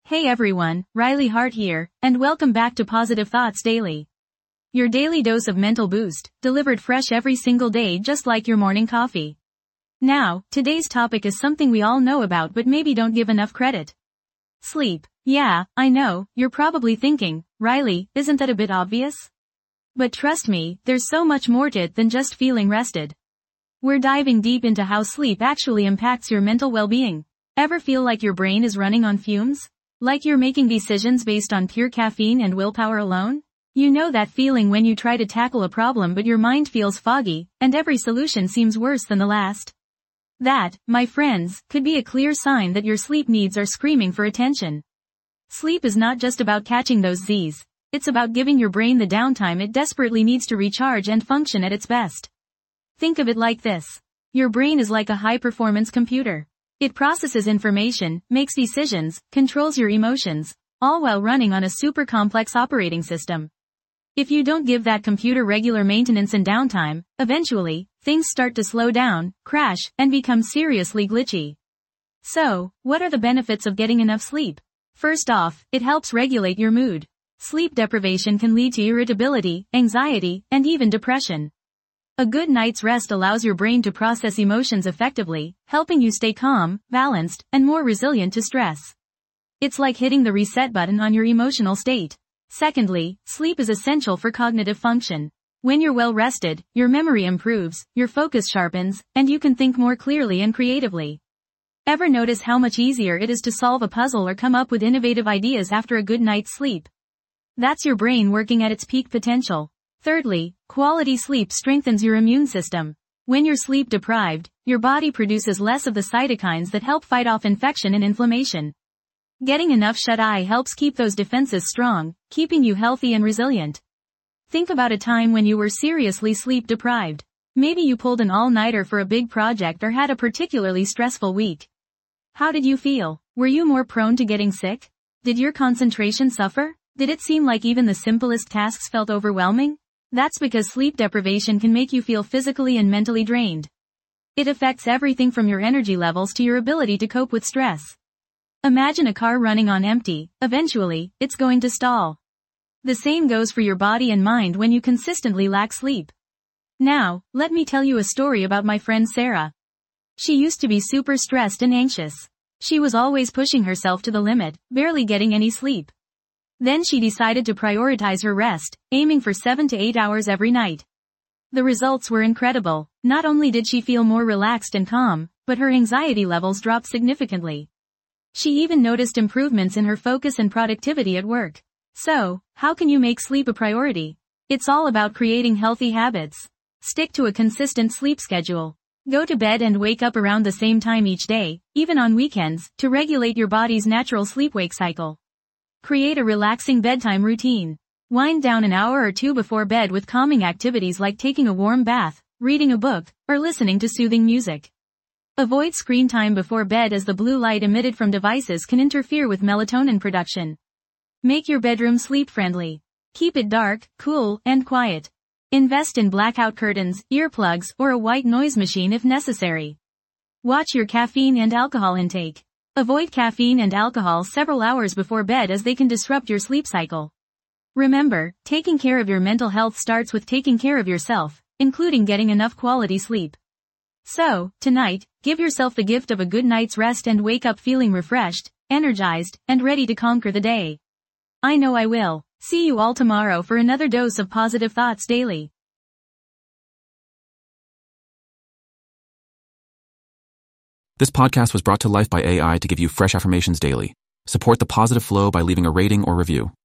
Hey everyone, Riley Hart here, and welcome back to Positive Thoughts Daily. Your daily dose of mental boost, delivered fresh every single day just like your morning coffee. Now, today's topic is something we all know about but maybe don't give enough credit. Sleep. Yeah, I know, you're probably thinking, Riley, isn't that a bit obvious? But trust me, there's so much more to it than just feeling rested. We're diving deep into how sleep actually impacts your mental well-being. Ever feel like your brain is running on fumes? Like you're making decisions based on pure caffeine and willpower alone? You know that feeling when you try to tackle a problem but your mind feels foggy, and every solution seems worse than the last? That, my friends, could be a clear sign that your sleep needs are screaming for attention. Sleep is not just about catching those Z's. It's about giving your brain the downtime it desperately needs to recharge and function at its best. Think of it like this. Your brain is like a high-performance computer. It processes information, makes decisions, controls your emotions, all while running on a super complex operating system. If you don't give that computer regular maintenance and downtime, eventually, things start to slow down, crash, and become seriously glitchy. So, what are the benefits of getting enough sleep? First off, it helps regulate your mood. Sleep deprivation can lead to irritability, anxiety, and even depression. A good night's rest allows your brain to process emotions effectively, helping you stay calm, balanced, and more resilient to stress. It's like hitting the reset button on your emotional state. Secondly, sleep is essential for cognitive function. When you're well rested, your memory improves, your focus sharpens, and you can think more clearly and creatively. Ever notice how much easier it is to solve a puzzle or come up with innovative ideas after a good night's sleep? That's your brain working at its peak potential. Thirdly, quality sleep strengthens your immune system. When you're sleep deprived, your body produces less of the cytokines that help fight off infection and inflammation. Getting enough shut-eye helps keep those defenses strong, keeping you healthy and resilient. Think about a time when you were seriously sleep deprived. Maybe you pulled an all-nighter for a big project or had a particularly stressful week. How did you feel? Were you more prone to getting sick? Did your concentration suffer? Did it seem like even the simplest tasks felt overwhelming? That's because sleep deprivation can make you feel physically and mentally drained. It affects everything from your energy levels to your ability to cope with stress. Imagine a car running on empty. Eventually, it's going to stall. The same goes for your body and mind when you consistently lack sleep. Now, let me tell you a story about my friend Sarah. She used to be super stressed and anxious. She was always pushing herself to the limit, barely getting any sleep. Then she decided to prioritize her rest, aiming for 7 to 8 hours every night. The results were incredible. Not only did she feel more relaxed and calm, but her anxiety levels dropped significantly. She even noticed improvements in her focus and productivity at work. So, how can you make sleep a priority? It's all about creating healthy habits. Stick to a consistent sleep schedule. Go to bed and wake up around the same time each day, even on weekends, to regulate your body's natural sleep-wake cycle. Create a relaxing bedtime routine. Wind down an hour or two before bed with calming activities like taking a warm bath, reading a book, or listening to soothing music. Avoid screen time before bed as the blue light emitted from devices can interfere with melatonin production. Make your bedroom sleep-friendly. Keep it dark, cool, and quiet. Invest in blackout curtains, earplugs, or a white noise machine if necessary. Watch your caffeine and alcohol intake. Avoid caffeine and alcohol several hours before bed as they can disrupt your sleep cycle. Remember, taking care of your mental health starts with taking care of yourself, including getting enough quality sleep. So, tonight, give yourself the gift of a good night's rest and wake up feeling refreshed, energized, and ready to conquer the day. I know I will. See you all tomorrow for another dose of Positive Thoughts Daily. This podcast was brought to life by AI to give you fresh affirmations daily. Support the positive flow by leaving a rating or review.